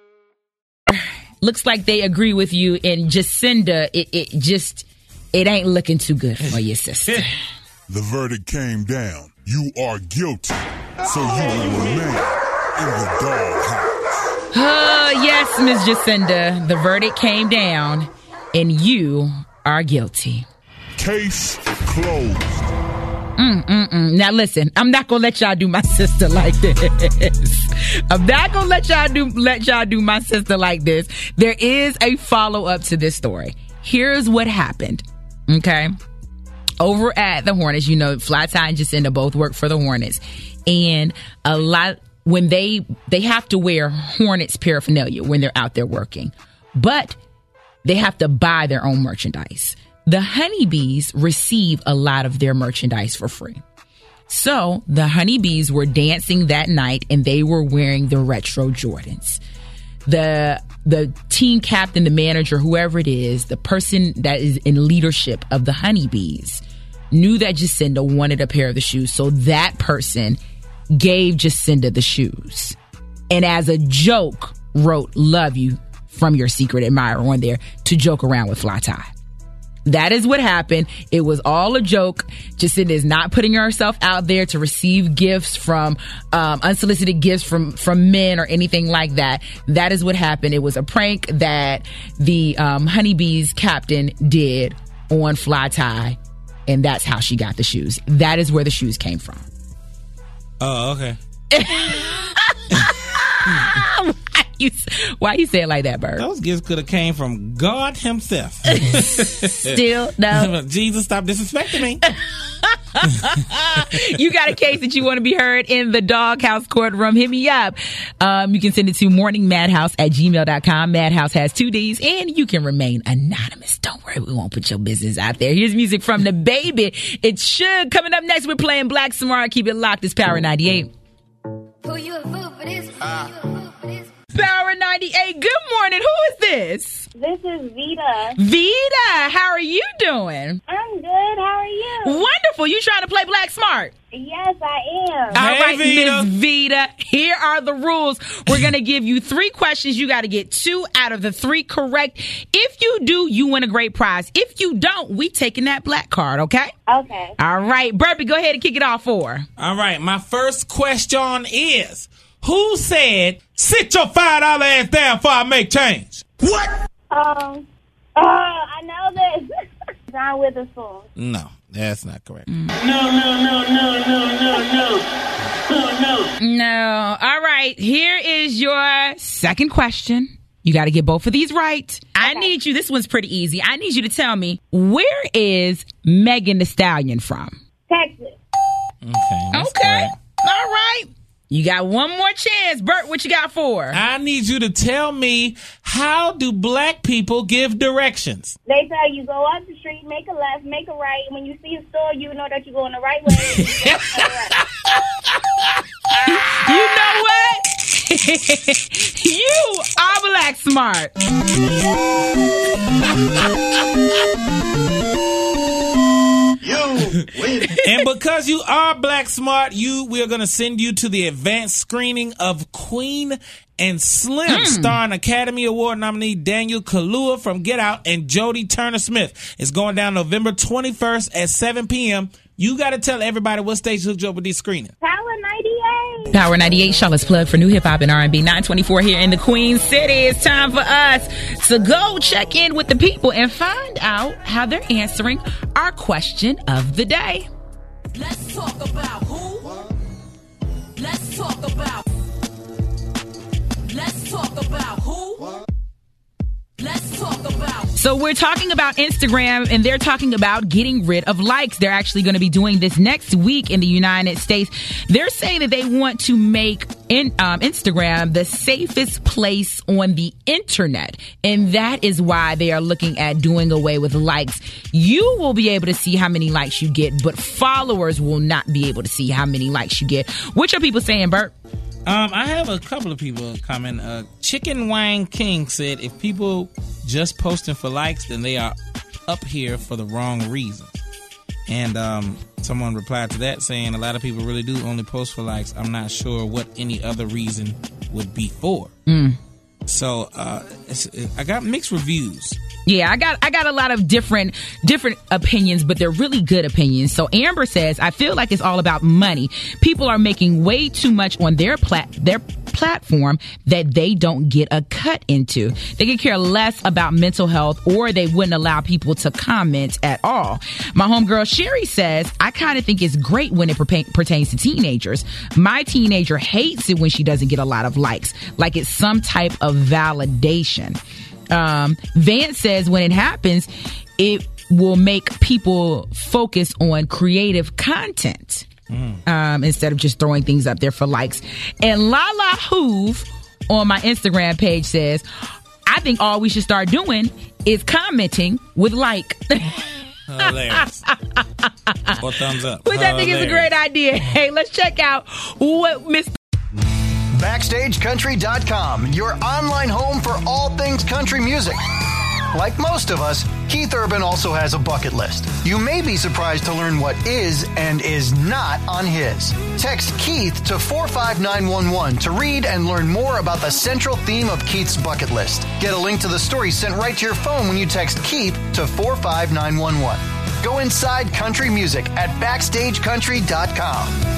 Looks like they agree with you, and Jacinda, it, it just... It ain't looking too good for your sister. The verdict came down. You are guilty, so you will remain in the doghouse. Oh, yes, Miss Jacinda. The verdict came down, and you are guilty. Case closed. Mm-mm-mm. Now, listen, I'm not going to let y'all do my sister like this. I'm not going to let y'all do let y'all do my sister like this. There is a follow-up to this story. Here's what happened. Okay. Over at the Hornets, you know, Fly Tie and Jacinda both work for the Hornets. And a lot, when they, they have to wear Hornets paraphernalia when they're out there working. But they have to buy their own merchandise. The Honeybees receive a lot of their merchandise for free. So the Honeybees were dancing that night and they were wearing the retro Jordans. The the team captain, the manager, whoever it is, the person that is in leadership of the Honeybees knew that Jacinda wanted a pair of the shoes. So that person gave Jacinda the shoes. And as a joke, wrote, "Love you" from your secret admirer on there to joke around with Fly Tie. That is what happened. It was all a joke. Jacinda is not putting herself out there to receive gifts from um, unsolicited gifts from from men or anything like that. That is what happened. It was a prank that the um, Honeybees captain did on Fly Tie, and that's how she got the shoes. That is where the shoes came from. Oh, okay. You, why you say it like that, Bird? Those gifts could have came from God himself. Still, no. Jesus, stop disrespecting me. You got a case that you want to be heard in the Doghouse courtroom, hit me up. Um, you can send it to morning madhouse at gmail dot com. Madhouse has two D's, and you can remain anonymous. Don't worry, we won't put your business out there. Here's music from the baby. It should. Coming up next, we're playing Black Smart. Keep it locked. It's Power ninety-eight. Who you a fool for this? Uh. Power ninety-eight. Good morning. Who is this? This is Vita. Vita, how are you doing? I'm good. How are you? Wonderful. You trying to play Black Smart? Yes, I am. All hey, right, Vita. Miss Vita. Here are the rules. We're going to give you three questions. You got to get two out of the three correct. If you do, you win a great prize. If you don't, we taking that black card, okay? Okay. All right. Burpee, go ahead and kick it off for her. All right. My first question is, who said, "Sit your five dollar ass down before I make change"? What? Um, uh, I know this. John Witherspoon. No, that's not correct. No, no, no, no, no, no, no. Oh, no. No. All right. Here is your second question. You got to get both of these right. I need you. This one's pretty easy. I need you to tell me, where is Megan Thee Stallion from? Texas. Okay. That's Okay. correct. All right. You got one more chance. Bert, what you got for? I need you to tell me, how do black people give directions? They tell you go up the street, make a left, make a right. And when you see a store, you know that you're going the right way. You know what? You are black smart. You win. And because you are black smart, you we are going to send you to the advanced screening of Queen and Slim, Mm. starring Academy Award nominee Daniel Kaluuya from Get Out and Jodie Turner-Smith. It's going down November twenty-first at seven p.m. You got to tell everybody what stage hooked you up with these screenings. Power ninety-eight. Power ninety-eight, Charlotte's plug for new hip hop and R and B. nine twenty-four here in the Queen City. It's time for us to go check in with the people and find out how they're answering our question of the day. Let's talk about who? Let's talk about. Let's talk about who? Let's talk about. So we're talking about Instagram, and they're talking about getting rid of likes. They're actually going to be doing this next week in the United States. They're saying that they want to make in, um, Instagram the safest place on the internet, and that is why they are looking at doing away with likes. You will be able to see how many likes you get, but followers will not be able to see how many likes you get. What are people saying, Bert? Um, I have a couple of people comment. Uh, Chicken Wang King said, if people just posting for likes, then they are up here for the wrong reasons. And um, someone replied to that saying, a lot of people really do only post for likes. I'm not sure what any other reason would be for. Mm. So uh, it's, it, I got mixed reviews. Yeah, I got I got a lot of different different opinions, but they're really good opinions. So Amber says, I feel like it's all about money. People are making way too much on their plat their platform that they don't get a cut into. They could care less about mental health, or they wouldn't allow people to comment at all. My homegirl Sherry says, I kind of think it's great when it perpa- pertains to teenagers. My teenager hates it when she doesn't get a lot of likes, like it's some type of validation. Um, Vance says when it happens, it will make people focus on creative content mm. um, instead of just throwing things up there for likes. And Lala Hoove on my Instagram page says, I think all we should start doing is commenting with like. Hilarious. Or thumbs up. Which I think is a great idea. Hey, let's check out what Mister Backstage Country dot com, your online home for all things country music. Like most of us, Keith Urban also has a bucket list. You may be surprised to learn what is and is not on his. Text Keith to four five nine one one to read and learn more about the central theme of Keith's bucket list. Get a link to the story sent right to your phone when you text Keith to four five nine one one. Go inside country music at Backstage Country dot com.